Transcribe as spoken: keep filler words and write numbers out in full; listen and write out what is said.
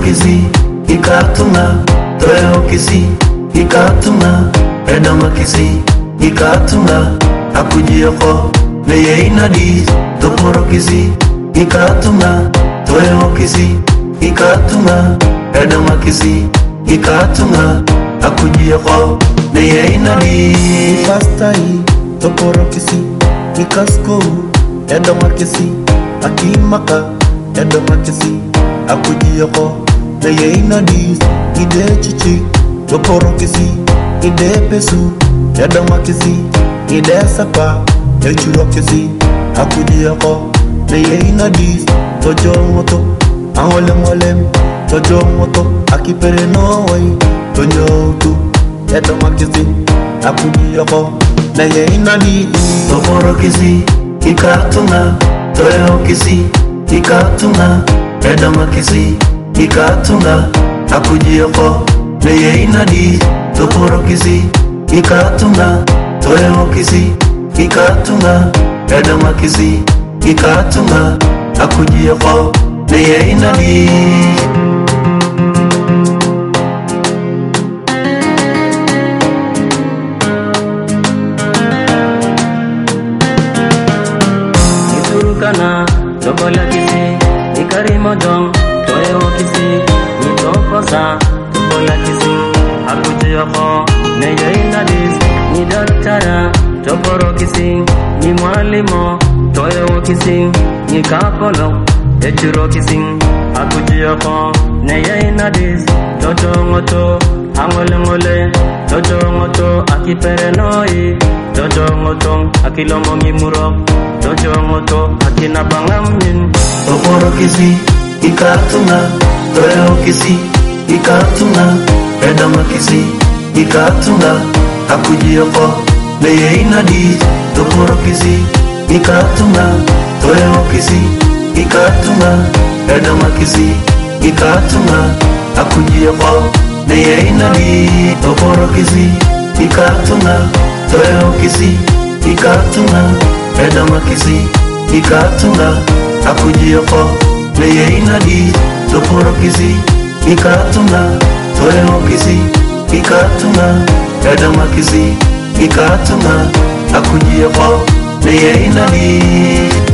kisi ikatunga toyo kisi ikatunga edama kisi ikatunga akujiyoko neye inadi toporo kisi ikatunga toyo kisi ikatunga edama kisi ikatunga akujiyoko neye inadi Pastai toporo kisi ikasko edama kisi akimaka edama kisi akujiyoko neye inadi ide chichi toporo kisi ide pesu edama kisi ide sapa echuro kisi akujiyoko neye inadi tojo moto awole molem tojo moto akipere no way tojo tu edama kisi akujiyoko neye inadi toporo kisi ikatunga toyo kisi ikatunga edama kisi ikatunga akujiyoko neye inadi toporo kisi ikatunga toyo kisi ikatunga edama kisi ikatunga akujiyoko neye inadi Kana tobola kisi ikarimo dong toyo kisi nitokosa tobola kisi akujiyoko neye inadis ni daktara toporo kisi ni mwalimo toyo kisi ni kapolo echuro kisi akujiyoko neye inadis toto ngoto angole ngole toto ngoto akipere noi toto ngoto akilomo ngimuro toto ngoto akina bangamin toporo kisi ikatunga toyo kisi ikatunga edama kisi ikatunga akujiyoko neye inadi toporo kisi ikatunga toyo kisi ikatunga edama kisi ikatunga akujiyoko neye inadi toporo kisi ikatunga toyo kisi ikatunga edama kisi ikatunga akujiyoko neye inadi toporo kisi ikatunga toyo kisi ikatunga edama kisi ikatunga akujiyoko neye inadi